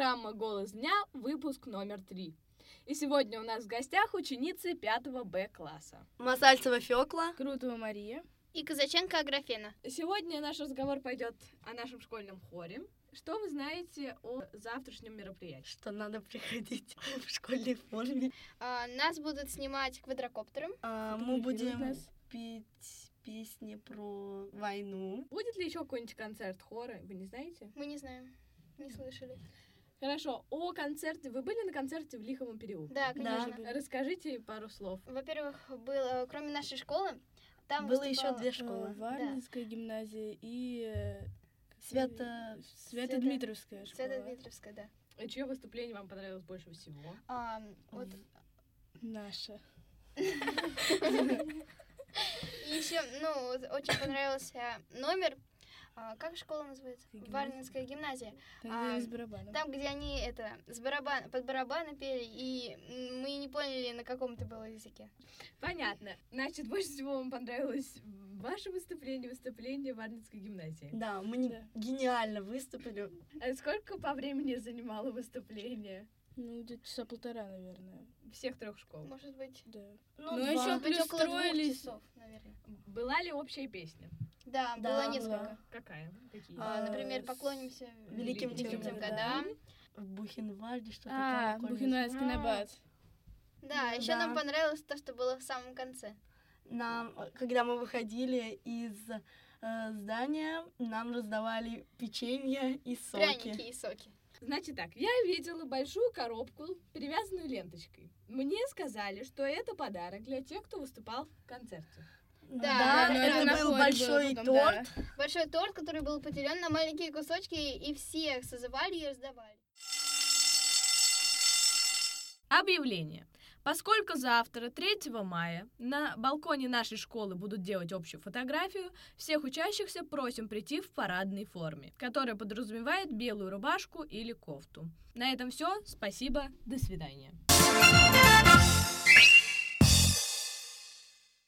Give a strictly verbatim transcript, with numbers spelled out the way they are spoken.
программа «Голос дня», выпуск номер три. И сегодня у нас в гостях ученицы пятого Б класса. Масальцева Фёкла, Крутова Мария и Казаченко Аграфена. Сегодня наш разговор пойдет о нашем школьном хоре. Что вы знаете о завтрашнем мероприятии? Что надо приходить в школьной форме. А, нас будут снимать квадрокоптером. А, мы будем петь песни про войну. Будет ли еще какой-нибудь концерт хора? Вы не знаете? Мы не знаем, не слышали. Хорошо. О концерте. Вы были на концерте в Лиховом переулке? Да, конечно. Да. Расскажите пару слов. Во-первых, было, кроме нашей школы, там было выступала... еще две школы. Варнинская да. гимназия и Свято... Свято-Дмитровская школа. Свято-Дмитровская, да. И чье выступление вам понравилось больше всего? А, вот... Наша. Еще, ну, очень понравился номер. А, как школа называется? Гимназия. Варнинская гимназия. Там, а, где они с барабаном. Там, где они это с барабан, под барабаны пели, и мы не поняли, на каком это было языке. Понятно. Значит, больше всего вам понравилось ваше выступление, выступление Варнинской гимназии. Да, мы не... да. гениально выступили. А сколько по времени занимало выступление? Ну, где-то часа полтора, наверное. Всех трех школ? Может быть. Да. Ну, ну два. еще Может быть, плюс около двух строились. часов, наверное. Была ли общая песня? Да, Да, было была. несколько. Какая? Какие? А, А, например, с поклонимся великим великим темным годам. В Бухенвальде что-то А, там. Бухенвальдский набат. Да, еще Да. нам понравилось то, что было в самом конце. Нам, когда мы выходили из э, здания, нам раздавали печенье и соки. Пряники и соки. Значит так, я видела большую коробку, перевязанную ленточкой. Мне сказали, что это подарок для тех, кто выступал в концерте. Да, но это, это на был хоре большой было потом, торт. да. Большой торт, который был поделен на маленькие кусочки, и всех созывали и раздавали. Объявление. Поскольку завтра, третьего мая, на балконе нашей школы будут делать общую фотографию, всех учащихся просим прийти в парадной форме, которая подразумевает белую рубашку или кофту. На этом все. Спасибо. До свидания.